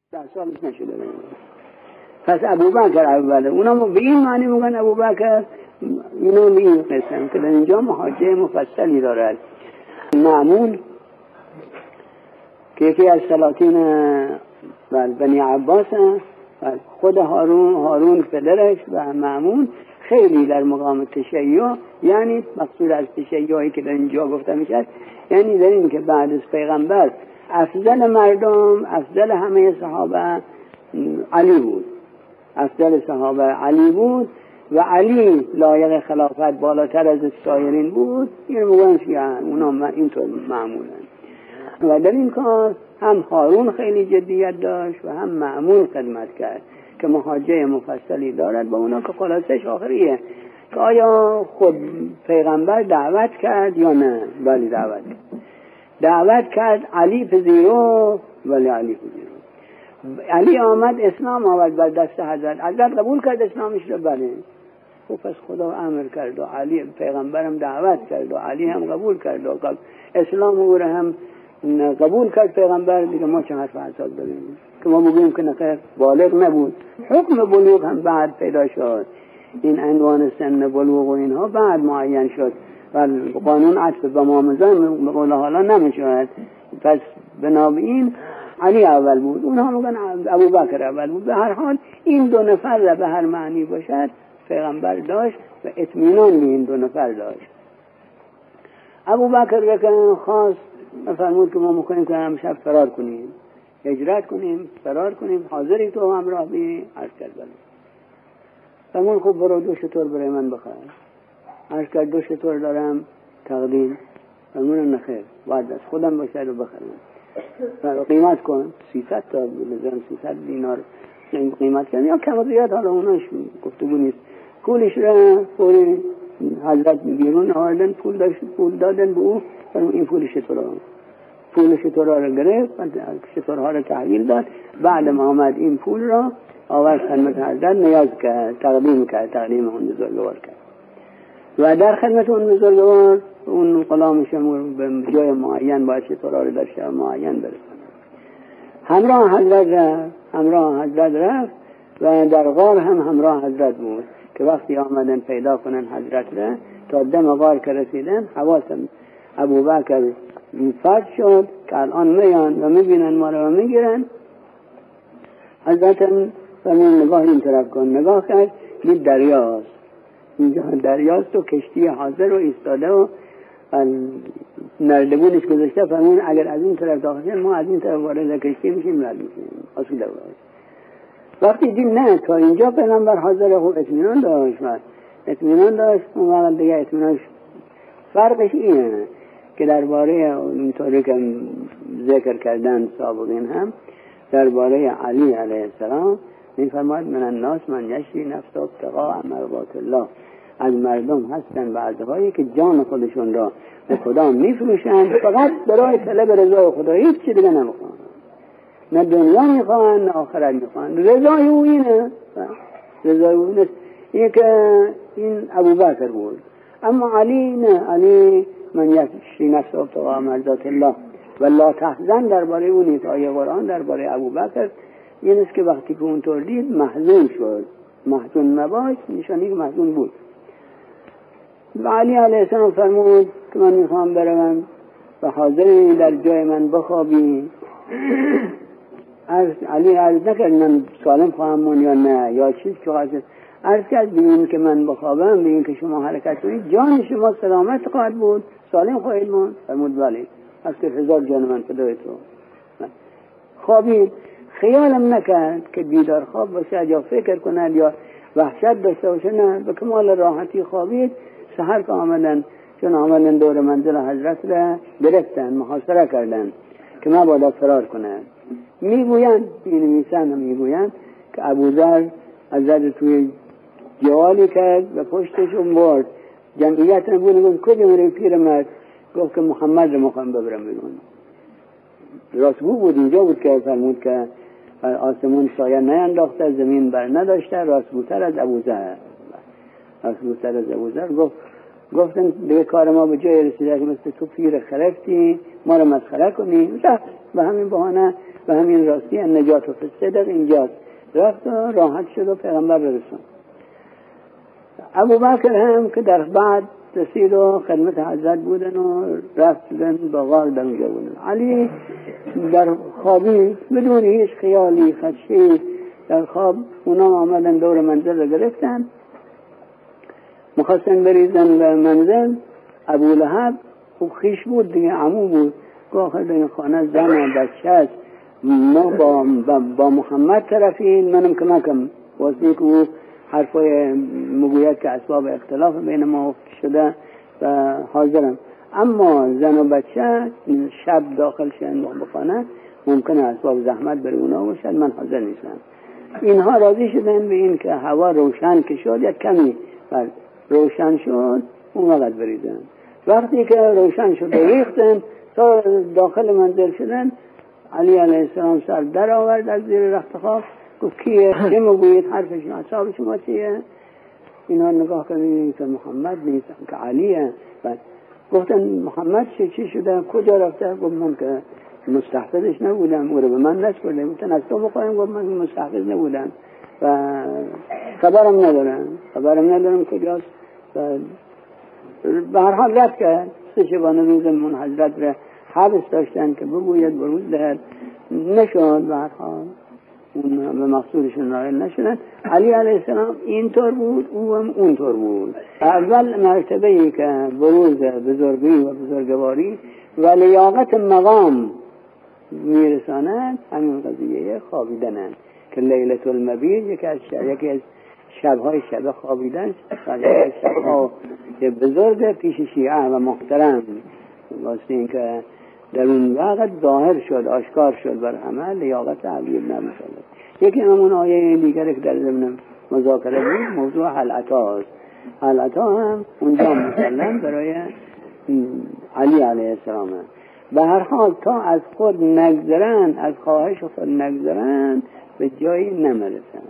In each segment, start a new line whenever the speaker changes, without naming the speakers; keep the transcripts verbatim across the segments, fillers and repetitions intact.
ده سالش نشده. پس ابوبکر اوله. اونا به این معنی میگن ابوبکر اینو به این قسم که در اینجا محاجه مفصلی دارد. مأمون که یکی از سلاطین بنی عباس و خود هارون هارون پدرش و مأمون خیلی در مقام تشیع، یعنی مقصود از تشیعی که در اینجا گفته میشه یعنی در این که بعد از پیغمبر افضل مردم، افضل همه صحابه علی بود، افضل صحابه علی بود و علی لایق خلافت بالاتر از سایرین بود. این میگن شیعه، اونا اینطور معمولن. و در این کار هم هارون خیلی جدیت داشت و هم مأمون خدمت کرد که محاجه مفصلی دارد. با اونا که خلاصش آخریه که آیا خود پیغمبر دعوت کرد یا نه؟ ولی دعوت کرد. دعوت کرد، علی پذیرو، ولی علی پذیرو. علی آمد اسلام آورد بر دست حضرت، حضرت قبول کرد اسلامش رو. بله خب پس خدا امر کرد و علی پیغمبرم دعوت کرد و علی هم قبول کرد و اسلام او هم قبول کرد پیغمبر. دیگه ما چه حرف حساب داریم که ما بگوییم که نخیر بالغ نبود. حکم بلوغ هم بعد پیدا شد، این عنوان سن بلوغ و اینها بعد معین شد و قانون عطف به مامزان بقول حالا نمیشود. پس بنابراین علی اول بود، اونها میگن ابوبکر اول بود. به هر حال این دو نفر را به هر معنی باشد پیغمبر داشت و اطمینان به این دو نفر داشت. ابوبکر که خاص فرمود که ما میخوایم که امشب فرار کنیم، هجرت کنیم، فرار کنیم، حاضری تو همراه بی؟ عرض کرد بله. فرمود خب برو دو شتر برای من بخواه. عرض کرد دو شتر دارم تقدیم. فرمود نخیر باید از خودم باشه و بخرم. قیمت کن سیصد تا بزن سیصد دینار قیمت کن یا کم زیاد، حالا اوناش گفتگو نیست. پولش را فوری حضرت بیرون آوردن، پول داشت، پول دادن به او. فرمود این پول شترها پول شترها را گرفت، شترها را تحویل داد. بعد ما آمد این پول را آورد خدمت حضرت، نیاز کرد، تقدیم کرد، تقدیم اون بزرگوار کرد و در خدمت اون بزرگوار اون غلامش به جای معین باید شترها را در شهر معین برساند. همراه حضرت رفت، همراه حضرت رفت و در غار هم همراه حضرت بود که وقتی آمدن پیدا کنن حضرت را، تا دم غار که رسیدن حواسم ابوبکر فرد شد که الان میان و میبینن ما رو و میگیرن. حضرت هم فرمون نگاه این طرف کن. نگاه کرد، دید دریاست، اینجا دریاست و کشتی حاضر و ایستاده و نردبونش گذاشته. فرمون اگر از این طرف داخل ما از این طرف وارد کشتی میشیم رد میشیم اصول دواش. وقتی دید نه تا اینجا پیغمبر حاضر، خوب اطمینان داشت و اطمینان داشت. اون وقت دیگه اطمینانش فرقش اینه که درباره اینطوری که ذکر کردن سابقین هم درباره علی علیه السلام میفرماید من الناس من یشری نفس ابتغاء مرضات الله. از مردم هستن بعضهایی که جان خودشون را به خدا میفروشند فقط برای طلب رضای خدا، هیچ چی دیگه نمیخوان، نه دنیا میخوان نه آخرت میخوان. رضای او اینه، رضای او اینه. این که این ابوبکر بود. اما علی نه، علی من یشری نفس ابتغاء مرضات الله و لا تحزن درباره اون نیست. آیه قرآن درباره ابوبکر این است که وقتی که اونطور دید محزون شد. محزون نباش نشانی که محزون بود. و علی علیه السلام فرمود که من میخوام بروم و حاضری در جای من بخوابی. علی عرض نکرد من سالم خواهم مون یا نه یا چیز که حاضر. عرض کرد بگیم که من بخوابم، بگیم که شما حرکت کنید، جان شما سلامت خواهد بود، سالم خواهید مون. فرمود بله، از که هزار جان من فدای تو. خوابید. خیالم نکرد که بیدار خواب باشد یا فکر کند یا وحشت داشته باشه، نه، به کمال راحتی خوابید. سحر که آمدن، چون آمدن دور منزل حضرت را گرفتن، محاصره کردن که ما باید فرار کنند. میگویند این میسن هم میگویند که ابوذر حضرت توی جوالی کرد و پشتشون برد. جمعیت نبود، گفت کجا میره پیر مرد؟ گفت که محمد رو مخوام ببرم بیرون. راستگو بود، اینجا بود که فرمود که آسمون سایه نینداخته، زمین بر نداشته، راستگوتر از ابوذر. راستگوتر از ابوذر گفت گفتن به کار ما به جای رسیده که مثل تو پیر خرفتی ما رو مسخره کنی. رفت به همین بهانه به همین راستی نجات و صدق اینجاست. رفت و راحت شد و پیغمبر رسون. ابو بکر هم که در بعد رسید و خدمت حضرت بودن و رفتن با غار در اونجا بودن. علی در خوابی بدون هیچ خیالی خدشی در خواب اونا آمدن دور منزل رو گرفتن، مخواستن بریزن به منزل. ابو لهب خوب خیش بود دیگه، عمو بود، که آخر در این خانه زن و بچه هست، ما با, با, با محمد طرفین، منم کمکم واسه که او حرفای مگوید که اسباب اختلاف بین ما شده و حاضرم، اما زن و بچه شب داخل شدن به خانه ممکنه اسباب زحمت بر اونا باشد، من حاضر نیستم. اینها راضی شدن به این که هوا روشن که شد یک کمی روشن شد اون وقت بریدن. وقتی که روشن شد و ریختن تا داخل منزل شدن، علی علیه السلام سر در آورد از زیر رخت خواب، گفت کیه؟ چه مگوید؟ حرف شما اصحاب شما چیه؟ اینا نگاه کردن که محمد نیست که علیه. بعد گفتن محمد چه چی شده؟ کجا رفته؟ گفت من که مستحفظش نبودم، او رو به من نسپرده، گفتن از تو بخوایم. گفت من مستحفظ نبودم و خبرم ندارم خبرم ندارم کجاست. به هر حال رد کرد. سه شبانه روز من حضرت را حبس داشتن که بگوید بروز دهد، نشد. به هر حال اون به مقصودشون نایل نشدن. علی علیه السلام اینطور بود، او هم اونطور بود. اول مرتبه ای که بروز بزرگی و بزرگواری و لیاقت مقام میرسانند همین قضیه خوابیدنند که لیلة المبیت یکی از یکی از شبهای شب خوابیدن، از شبها که بزرگ پیش شیعه و محترم، واسه این که در اون وقت ظاهر شد، آشکار شد بر همه لیاقت علی بن ابی طالب. یکی همون آیه دیگری که در ضمن مذاکره بود موضوع حلعتا است. حلعتا هم اونجا مسلم برای علی علیه السلام. به هر حال تا از خود نگذرن، از خواهش خود نگذرن، به جایی نمیرسن.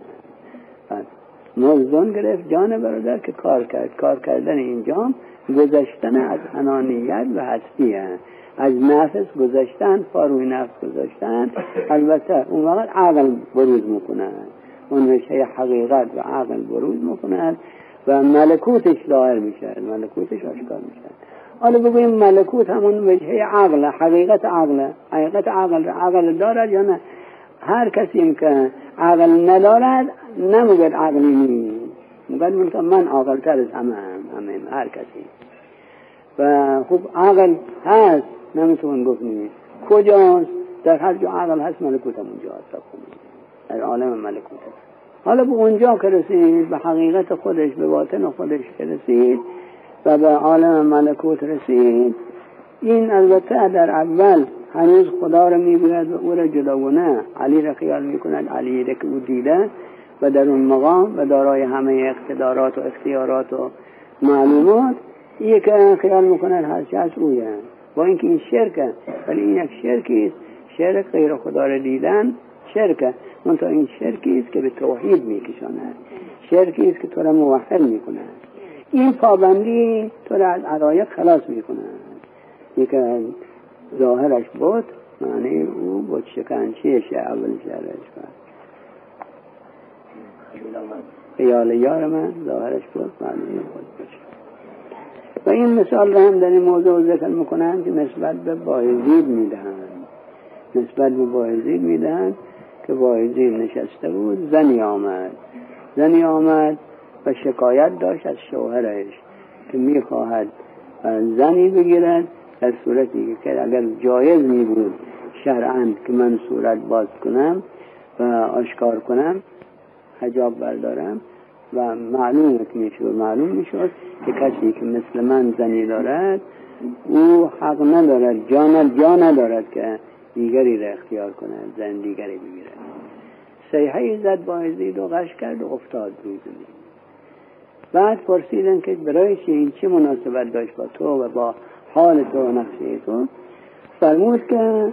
موزون گرفت جان برادر که کار کرد. کار کردن اینجا گذشتن از انانیت و هستی هست. از نفس گذشتن، فاروی نفس گذاشتن. البته اون وقت عقل بروز میکنند، اون وجه حقیقت و عقل بروز میکنند و ملکوتش ظاهر میشه، ملکوتش آشکار میشه. حالا بگویم ملکوت همون وجه عقل، حقیقت عقل، حقیقت عقل عقل دارد یا نه؟ هر کسی که عقل ندارد نمیگه عقلی نیست، میگه من عاقل تر از همه هم همه هر کسی. و خوب عقل هست، نمیتون گفت نیست. کجاست؟ در هر جا عقل هست ملکوت هم اونجا هست، در عالم ملکوت هست. حالا به اونجا که رسید، به حقیقت خودش، به باطن خودش که رسید و به عالم ملکوت رسید، این البته در اول هنوز خدا را میگوید و او را جداگانه علی را خیال میکند، علی را که او دیده و در اون مقام و دارای همه اقتدارات و اختیارات و معلومات، یک خیال میکند هرچی از اویه. با اینکه این شرکه، ولی این یک شرکی است، شرک غیر خدا را دیدن شرکه، منتها این شرکی است که به توحید میکشاند، شرکی است که تو را موحد میکند. این پابندی تو را از علایق خلاص میکند. یک ظاهرش بود، معنی او بود شکنچیشه اول شهرش بود. خیال یار من ظاهرش بود، معنی بود بشه. و این مثال را هم در این موضوع ذکر میکنند که نسبت به بایزید میدهند، نسبت به بایزید میدهند که بایزید نشسته بود، زنی آمد زنی آمد و شکایت داشت از شوهرش که میخواهد زنی بگیرد، در صورتی که اگر جایز می بود شرعاً که من صورت باز کنم و آشکار کنم، حجاب بردارم و معلوم میشد معلوم میشد که کسی که مثل من زنی دارد او حق ندارد، جان جا ندارد که دیگری را اختیار کند، زن دیگری بگیرد. صیحه زد بایزید و غش کرد و افتاد روی زمین. بعد پرسیدن که برای چی این چه مناسبت داشت با تو و با حال تو و نقشه تو؟ فرمود که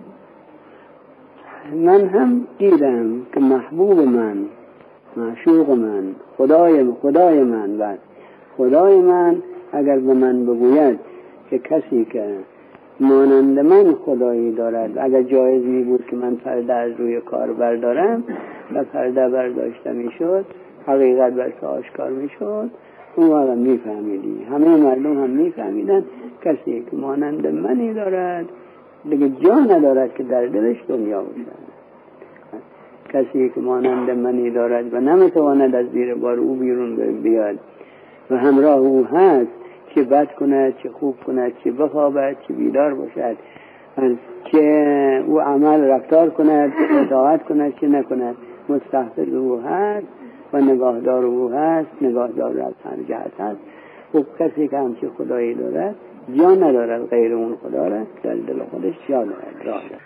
من هم دیدم که محبوب من، معشوق من، خدای خدای من و خدای من اگر به من بگوید که کسی که مانند من خدایی دارد، اگر جایز می بود که من پرده از روی کار بردارم و پرده برداشته می شد، حقیقت بر تو آشکار می شد، اون واقعا می فهمیدی، همه مردم هم می فهمیدن کسی که مانند منی دارد دیگه جا ندارد که در دلش دنیا باشد. کسی که مانند منی دارد و نمیتواند از زیر بار او بیرون بیاد و همراه او هست، چه بد کند چه خوب کند، چه بخوابد چه بیدار باشد، چه او عمل رفتار کند چه اطاعت کند چه نکند، مستحفظ او هست و نگاهدار او هست، نگاهدار از هر جهت هست. و کسی که همچه خدایی دارد جا ندارد غیر اون خدا را در دل خودش جا دارد، راه دارد.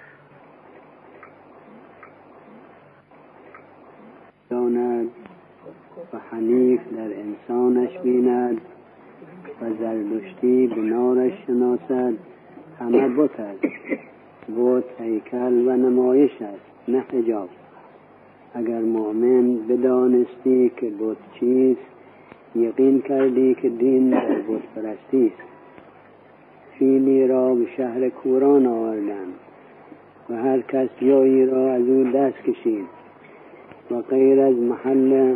داند و حنیف در انسانش بیند و زردشتی به نارش شناسد. همه بت است، بت هیکل و نمایش است نه حجاب. اگر مؤمن بدانستی که بت چیست، یقین کردی که دین در بت پرستی است. فیلی را به شهر کوران آوردند و هر کس جایی را از او دست کشید و غیر از محل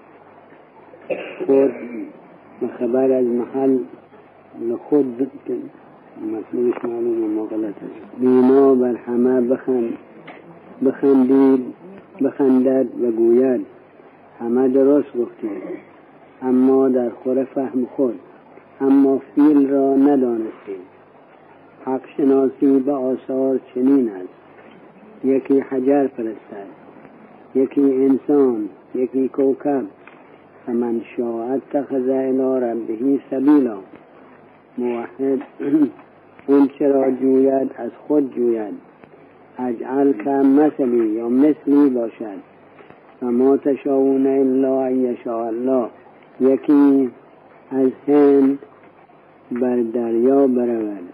خود و خبر از محل لخود مطلوبش معلوم ما غلط است. بینا بر همه بخند بخندید بخندد و گوید همه درست گفتید، اما در خور فهم خود، اما فیل را ندانستید. حق شناسی به آثار چنین است، یکی حجر فرستد، یکی انسان، یکی کوکب. فمن شاء اتخذ الی ربه سبیلا. موحد اون چرا جوید از خود جوید. اجعل که مثلی یا مثلی باشد. و ما تشاءون الا ان یشاء الله. یکی از هند بر دریا برود،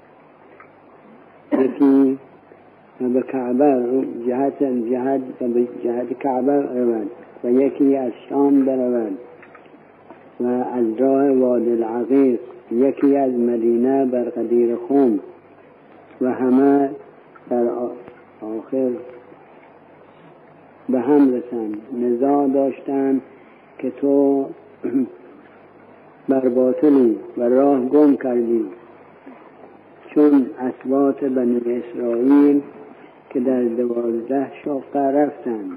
یکی به کعبه جهت جهت به جهت کعبه رود و یکی از شام برود و از راه وادی العقیق، یکی از مدینه بر قدیر خم و همه در آخر به هم رسند. نزاع داشتند که تو بر باطلی و راه گم کردی، چون اسباط بنی اسرائیل که در دوازده شاقه رفتند.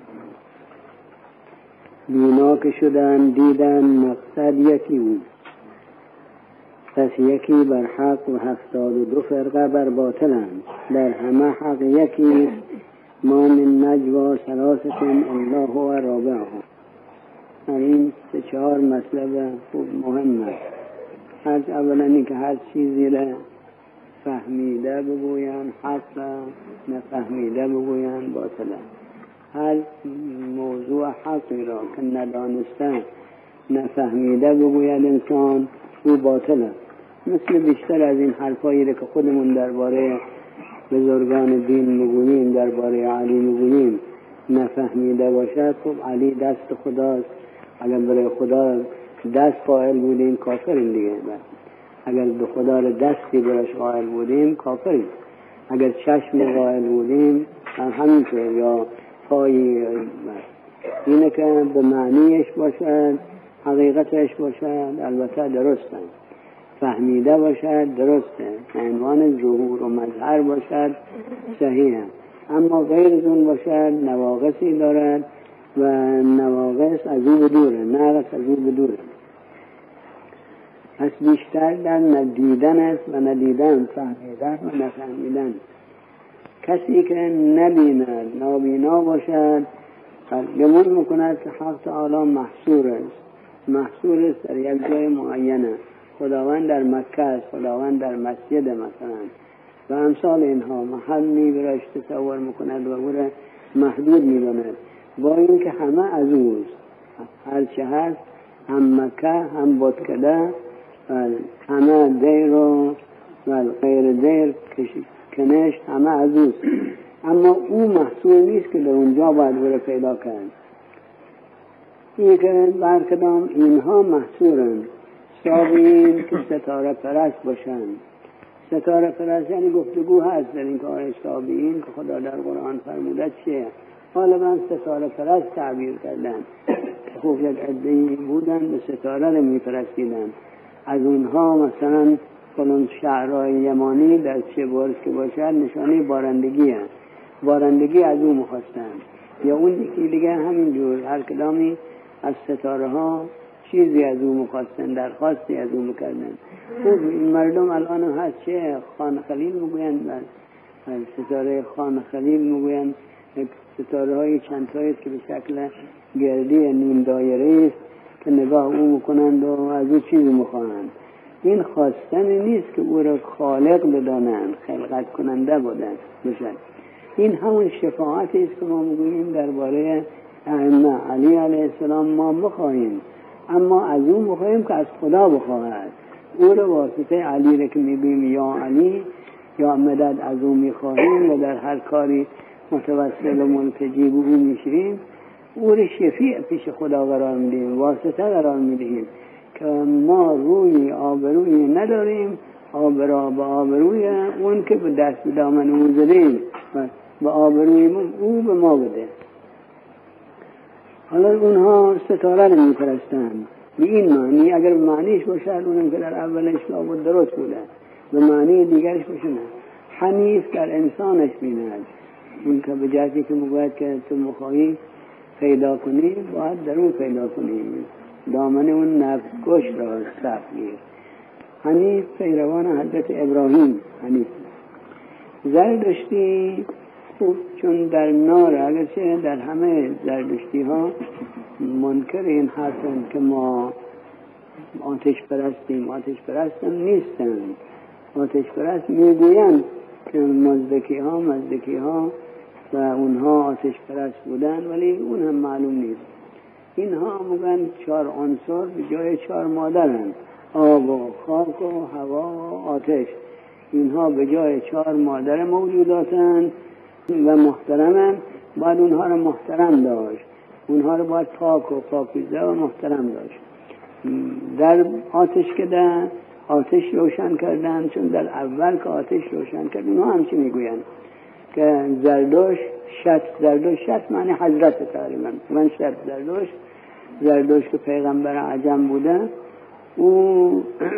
بینا که شدن دیدن مقصد یکی بود، پس یکی بر حق و هفتاد و دو فرقه بر باطلند. در همه حق یکی، ما من نجوا ثلاثة الا هو رابعهم. این سه چهار مطلب خوب مهم است. هر اولا این که هر چیزی را فهمیده بگوین حق، نفهمیده بگوین باطله. هر موضوع حقی را که ندانسته نفهمیده بگوید انسان، او باطله. مثل بیشتر از این حرفایی که خودمون درباره بزرگان دین میگوییم، درباره علی میگوییم، نفهمیده باشد، خب علی دست خداست. اگر برای خدا دست قائل بودیم کافریم دیگه. اگر به خدا دستی برش قائل بودیم کافریم. اگر چشم قائل بودیم همینطور، یا پایی. اینه که به معنیش باشد، حقیقتش باشد، البته درسته. فهمیده باشد درسته، عنوان ظهور و مظهر باشد صحیحه. اما غیر از اون باشد نواقصی دارد و نواقص از او بدوره، ناقص از او بدوره. پس بیشتر در ندیدن است و ندیدن، فهمیدن و نفهمیدن. کسی که نبیند، نابینا باشد، گمان میکند که حق تعالی محصور است. محصور است در یک جای معینه. خداوند در مکه است، خداوند در مسجد مثلا و امثال اینها. محلی برایش تصور میکند و برای محدود میداند، با این که همه از اوست. هر چه هست، هم مکه هم بتکده، همه دیر و غیر دیر کنشت، همه از اوست. اما او محصول نیست که در اونجا باید برای پیدا کرد. این که برکدام اینها محصولند. سابین که ستاره پرست باشن. ستاره پرست یعنی گفتگو هست در این کار سابین که خدا در قرآن فرموده چیه. حالا من ستاره پرست تعبیر کردن، خوب یک عده‌ای بودن به ستاره رو میپرستیدن. از اونها مثلا فلان شعرهای یمانی در چه برج که باشد نشانه بارندگی هست، بارندگی از اون میخواستن. یا اون یکی دیگه همینجور هر کدامی از ستاره ها چیزی از اون میخواستن، درخواستی از اون میکردن. خب این مردم الان هست چه خان خلیل میگویند، ستاره خان خلیل میگویند، ستاره های چند تاییست که به شکل گردی نیم دایره است که نگاه او میکنند و از او چیزی میخواهند. این خواستن نیست که او را خالق بدانند، خلقت کننده بودند باشد. این همون شفاعتی است که ما میگوییم درباره ائمه. علی علیه السلام ما بخواهیم، اما از اون بخواهیم که از خدا بخواهد. او را واسطه علی را که میگوییم یا علی یا مدد از اون میخواهیم و در هر کاری متوسل و ملتجی به او میشیم، او را شفیع پیش خدا قرار میدیم، واسطه قرار میدیم که ما روی آبروی نداریم، آبرا به آبروی اون که به دست به دامن او زدیم و به آبروی او به ما بده. حالا اونها ستاره رو میپرستن به این معنی، اگر معنیش باشه اونم که در اولش لابد درست بوده، به معنی دیگرش باشه نه. حنیف در انسانش بیند، اون که به جهتی که میگوید که تو مخواهی پیدا کنی باید در اون پیدا کنی، دامن اون نفسکش را صف گیر. حنیف پیروان حضرت ابراهیم حنیف. زردشتی خوب چون در نار، اگرچه در همه زردشتی ها منکر این حرفن که ما آتش پرستیم، آتش پرستم نیستن. آتش پرست میگویند که مزدکی ها مزدکی ها و اونها آتش پرست بودن، ولی اون هم معلوم نیست. اینها میگن چهار عنصر به جای چهار مادرند، آب و خاک و هوا و آتش. اینها به جای چهار مادر موجوداتند و محترمند، باید اونها رو محترم داشت، اونها رو باید پاک و پاکیزه و محترم داشت. در آتش که در آتش روشن کردن، چون در اول که آتش روشن کردن اونها همچی میگوین که زردوش شت، زردوش شت معنی حضرت تقریبا، من شت زردوش، زردوش که پیغمبر عجم بوده، او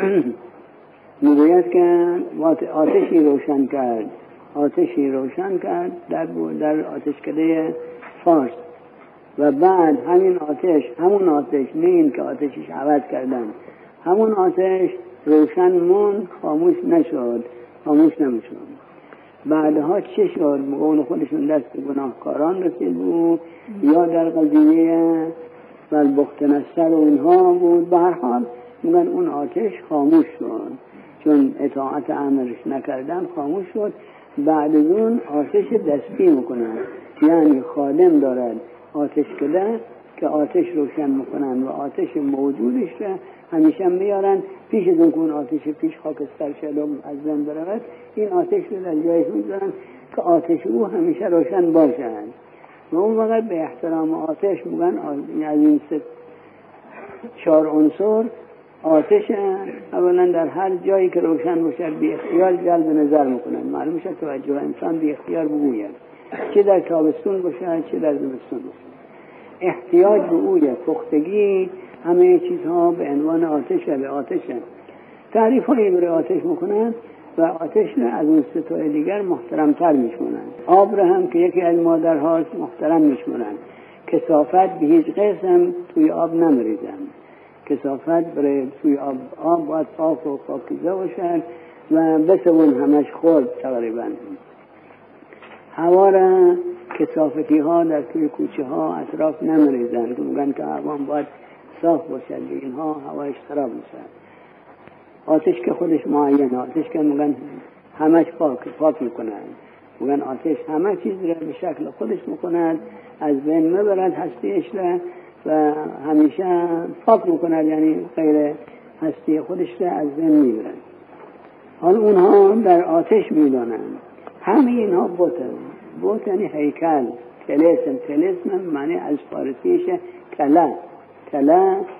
میگوید که آتشی روشن کرد، آتشی روشن کرد در, در آتشکده فارس و بعد همین آتش، همون آتش، نه این که آتشش عوض کردن، همون آتش روشن موند، خاموش نشد، خاموش نمیشد. بعدها چه شد؟ بقول خودشون دست گناهکاران رسید بود یا در قضیه و بخت نصر و اینها بود. به هر حال میگن اون آتش خاموش شد، چون اطاعت امرش نکردن خاموش شد. بعد از اون آتش دستی میکنن، یعنی خادم دارد آتش کده که آتش روشن میکنن و آتش موجودش را همیشه میارن پیش از اون که اون آتش پیش خاکستر شد و از بین برود، این آتش رو در جایش میذارن که آتش او همیشه روشن باشند. و اون وقت به احترام آتش میگن از این سه چهار عنصر آتش اولا در هر جایی که روشن باشد بی اختیار جلب نظر میکنن، معلوم شد توجه انسان بی اختیار بگوید، چه در تابستون باشد چه در زمستون باشد. احتیاج به اوی پختگی همه چیزها به عنوان آتش به آتش تعریف هایی برای آتش میکنن و آتش را از اون ستای دیگر محترمتر میشونن. آب را هم که یکی از مادرهاست محترم میشونن. کثافت به هیچ قسم توی آب نمیریزن، کثافت برای توی آب آب باید پاک و پاکیزه باشن و بسوون همش خورد تقریبا. هوا را کثافتی ها در توی کوچه ها اطراف نمیریزن که میگن که هوا باید صاف باشد، اینها هوایش خراب میشه. آتش که خودش معینه، آتش که میگن همش پاک پاک میکنن، میگن آتش همه چیز را به شکل خودش میکند، از بین میبرد هستیش را و همیشه پاک میکند، یعنی غیر هستی خودش را از بین میبرد. حال اونها در آتش میدانند. همه اینها بوتن، بوت یعنی هیکل، تلسم، تلسم معنی از فارسیش کله، کله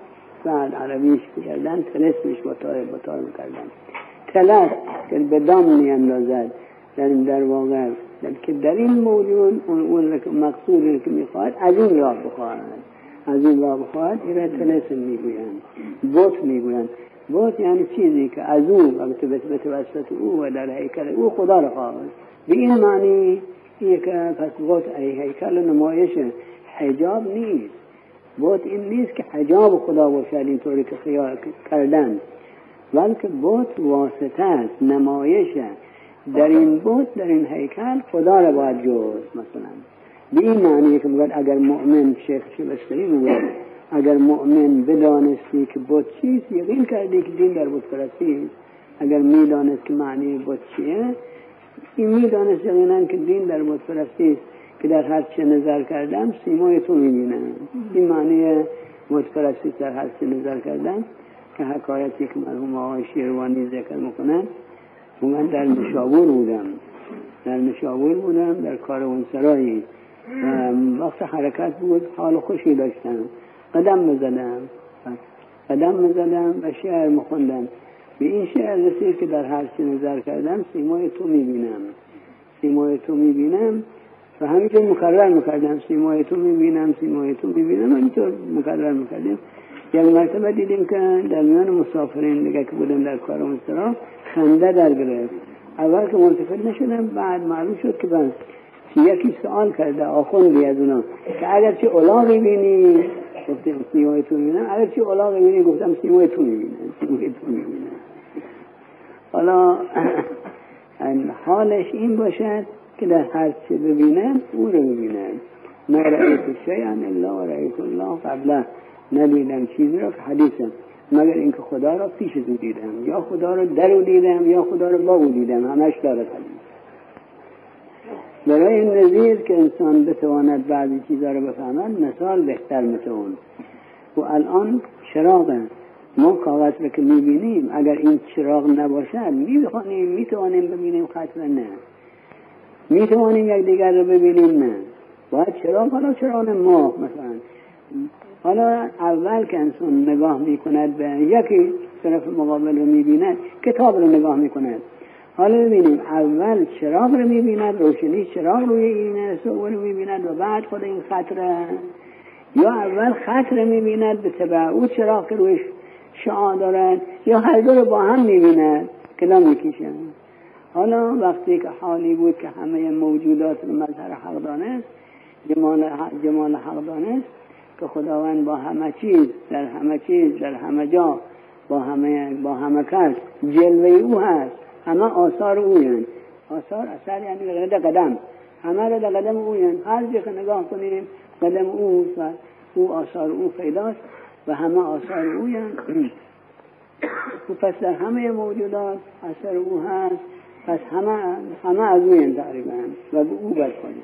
بعد عربیش کردن تلسمش با تار با تار میکردن. تلس که به دام میاندازد در در واقع که در این موجود اون اون مقصودی که میخواد از این راه بخواهد از این راه بخواهد این تلسم میگویند. بت میگویند. بت یعنی چیزی که از او و به توسط او و در هیکل او خدا را خواهد. به این معنی این که پس بت ای هیکل نمایش حجاب نیست. بت این نیست که حجاب خدا باشد اینطوری که خیال کردن، بلکه بت واسطه است، نمایش در این بت در این هیکل خدا را باید جست. مثلا به این معنی که میگه اگر مؤمن شیخ شبستری میگه اگر مؤمن بدانستی که بت چیست یقین کردی که دین در بت پرستی است. اگر میدانست که معنی بت چیه این میدانست یقینا که دین در بت پرستی است که در هر چه نظر کردم سیمای تو میبینم. این معنی بت پرستی در هر چه نظر کردم که حکایتی که مرحوم آقای شیروانی ذکر میکنن. من در نشابور بودم در نشابور بودم در کاروانسرایی وقت حرکت بود، حال خوشی داشتم، قدم میزدم قدم میزدم و شعر میخوندم. به این شعر رسید که در هر چه نظر کردم سیمای تو میبینم سیمای تو میبینم و همینطور مکرر میکردم سیمای تو میبینم سیمای تو میبینم همینطور مکرر میکردم. یک مرتبه دیدیم که در میان مسافرین دیگه که بودم در کاروانسرا خنده در گرفت. اول که ملتفت نشدم، بعد معلوم شد که بس یکی سوال کرده آخوندی از اونا که اگر چه الاغی بینی گفتم سیمای تو میبینم، اگر چه الاغی بینی گفتم سیمای تو میبینم سیمای تو میبینم. حالا حالش این باشد که در هر چه ببینم او رو ببینم. ما رأیت شیئا الا و رأیت الله قبله، ندیدم چیزی را که حدیثم مگر اینکه خدا را پیش از او دیدم، یا خدا را در او دیدم یا خدا را با او دیدم. همش داره حدیث. برای این نظیر که انسان بتواند بعضی چیزا را بفهمد مثال بهتر متون. و الان چراغ ما کاغذ را که میبینیم اگر این چراغ نباشد میبخوانیم میتوانیم ببینیم خط را نه، میتوانیم یک دیگر را ببینیم نه، باید چراغ. حالا چراغ ماه مثلا حالا اول که انسان نگاه میکند به یکی طرف مقابل رو میبیند کتاب رو نگاه میکند. حالا ببینیم اول چراغ رو میبیند، روشنی چراغ روی این صور رو میبیند و بعد خود این خط را، یا اول خط رو میبیند به تبع او چراغ که رویش شعاع دارد، یا هر دو رو با هم میبیند کدام میکشن. حالا وقتی که حالی بود که همه موجودات رو مظهر حق دانست، جمال حق, جمال حق دانست که خداوند با همه چیز در همه چیز در همه جا با همه با همه کس جلوه او هست، همه آثار او هست. آثار اثر یعنی رد قدم، همه رد قدم او هست. هر جا که نگاه کنیم قدم او و او آثار او پیداست و همه آثار او هست. و پس در همه موجودات اثر او هست، پس همه همه از او هست تقریبا و به او بد کنیم.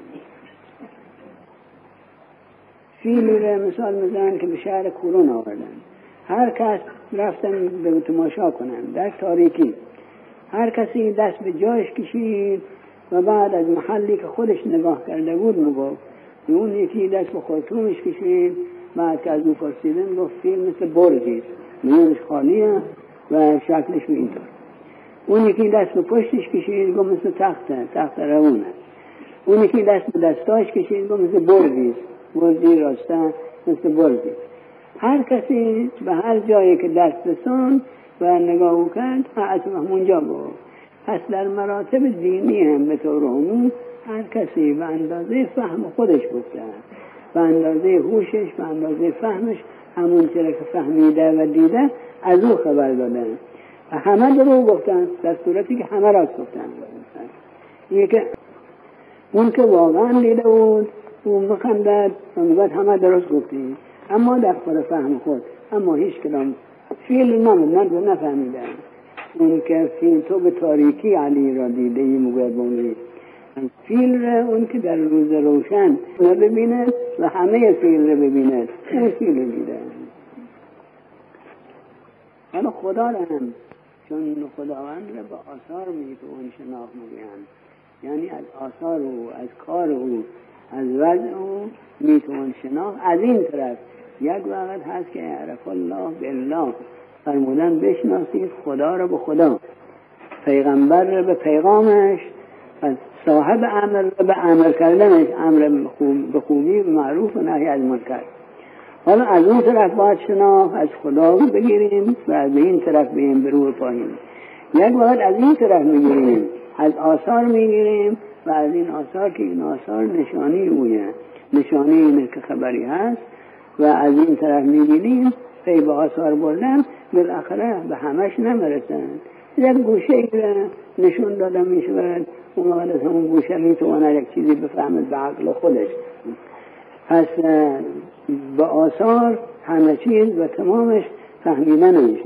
فیلی را مثال میزنن که به شهر کورون آوردن. هر کس رفتن به تماشا کنن در تاریکی، هر کسی دست به جایش کشید و بعد از محلی که خودش نگاه کرده بود میگفت. اون یکی دست به خرطومش کشید، بعد که از اون پرسیدن گفت فیل مثل برجی میونش خالیه و شکلش اینطور. اون یکی دست به پشتش کشید گفت مثل تخته تخت روونه. اون یکی دست به دستاش کشید گفت مثل برجی برجی راسته مثل برجی. هر کسی به هر جایی که دست رساند و نگاه کرد اصلا همونجا بود. پس در مراتب دینی هم به طور عموم هر کسی به اندازه فهم خودش گفته، به اندازه هوشش، به اندازه فهمش همون چیزی که فهمیده و دیده از او خبر دادن و همه درو گفتن در صورتی که همه راست گفتن. این که اون که واقعا دیده بود اون مخندد و میگوید همه درست گفتیم، اما در خود فهم خود اما هیچ کلام فیل نمید نفهمیده. اون که فیل تو به تاریکی علی را دیده ای مگوید بونی فیل را اون که در روز روشن نبیند و همه فیل را ببیند اون فیل را دیده. حالا خدا را هم چون خداوند را به آثار میتوان شناخت میگویند، یعنی از آثار او، از کار او، از وضع او میتوان شناخت. از این طرف یک وقت هست که عرف الله بالله، فرمودن بشناسید خدا را به خدا، پیغمبر را به پیغامش، و صاحب امر را به امر کردنش، امر خوب به خوبی، به معروف و نهی از منکر. حالا از اون طرف باید شناخت از خدا بگیریم و از این طرف بگیم به روح پایین. یک وقت از این طرف میگیریم، از آثار میگیریم و از این آثار که این آثار نشانی اویه، نشانی اینه که خبری هست و از این طرف میگیریم پی به آثار بردن، بالاخره به همش نمیرسن. یک گوشه نشون دادم میشود، اون وقت از همون گوشه میتواند یک چیزی بفهمد به عقل خودش. پس به آثار همه چیز و تمامش فهمیده نمیشه.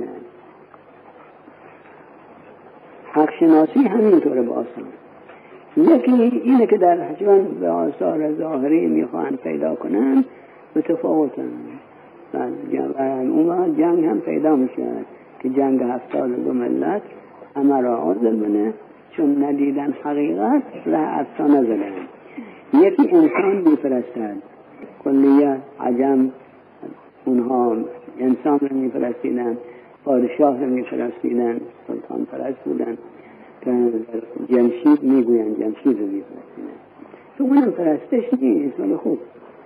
حق شناسی همینطوره به آثار. یکی اینه که در چون به آثار ظاهری میخوان پیدا کنن به تفاوتن، و اون وقت جنگ هم پیدا میشه که جنگ هفتاد دو ملت همه را عازل بنه، چون ندیدن حقیقت ره افسانه زدن. یکی انسان میپرستن، کلیه عجم اونها انسان رو میپرستیدن، پادشاه رو میپرستیدن، سلطان پرست بودن که جمشید میگوین جمشید رو میپرستیدن، تو اونم پرستش نیست ولی خوب.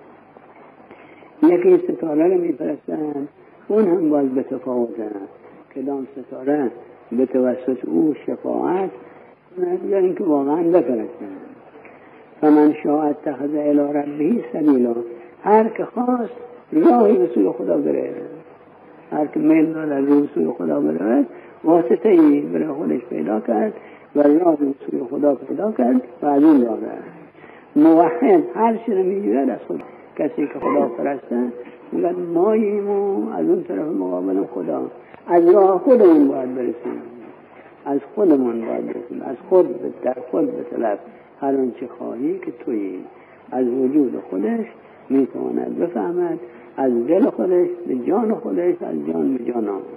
یکی ستاره رو میپرستن، اون هم باز به تفاوتن، کدام ستاره به توسط او شفاعت یا اینکه واقعا بپرستن. فمن شاء اتخذ الی ربه سبیلا، هر که خواست راهی به سوی خدا بره، هر که میل داره روی سوی خدا بره، واسطه ای برای خودش پیدا کرد و راه به سوی خدا پیدا کرد و از این راه رفت. موحد هر چی رو میگیرد از خود. کسی که خدا پرسته میگه ماییم و از اون طرف مقابل خدا، از راه خودمون باید برسیم، از خودمون باید برسیم، از خود در خود بطلب هر آنچه خواهی که تویی. از وجود خودش میتواند بفهمد، از دل خودش به جان خودش، از جان به جان آن.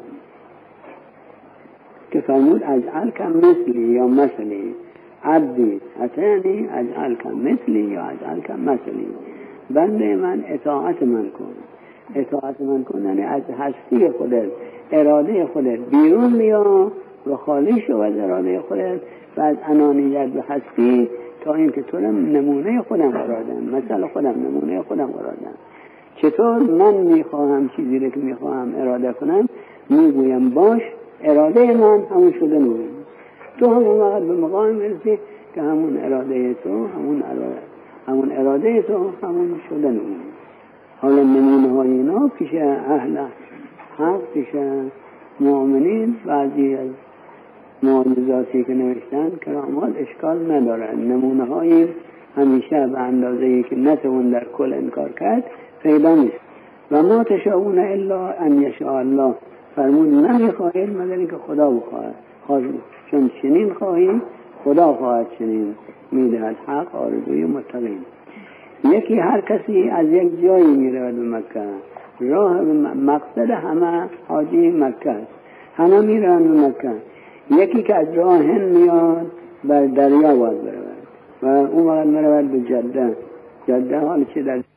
که فرمود اجعل کم مثلی یا مثلی عبدی اتعنی، اجعل کم مثلی یا اجعل کم مثلی، بنده من اطاعت من کن. اطاعت من کن یعنی از هستی خودت، اراده خودت بیرون بیا و خالی شو از اراده خودت و از انانیت به هستی، تا اینکه تو نمونه خودم قرار دم، مثل خودم نمونه خودم قرار دم. چطور من میخواهم چیزی رو که میخواهم اراده کنم، میگویم باش، اراده من همون شده نویم. تو همون وقت به مقام میرسی که همون اراده تو همون اراده همون اراده تو همون شده نویم. حالا نمونه های اینا پیش اهل حق، پیش مؤمنین، بعضی از معجزاتی که نوشتن کرامات اشکال ندارن. نمونه های همیشه به اندازه‌ای که نتوان در کل انکار کرد پیدا نیست. و ما تشاءون الا ان یشاء الله، فرمود نمیخواهید مگر اینکه خدا بخواهد. چون چنین خواهی خدا خواهد چنین میدهد حق آرزوی متقین. یکی هر کسی از یک جایی میرود به مکه، راه مقصد همه حاجی مکه است، همه میرن به مکه. یکی که از راه هند میاد بر دریا باید برود و اون وقت میرود به جده. جده حال چه در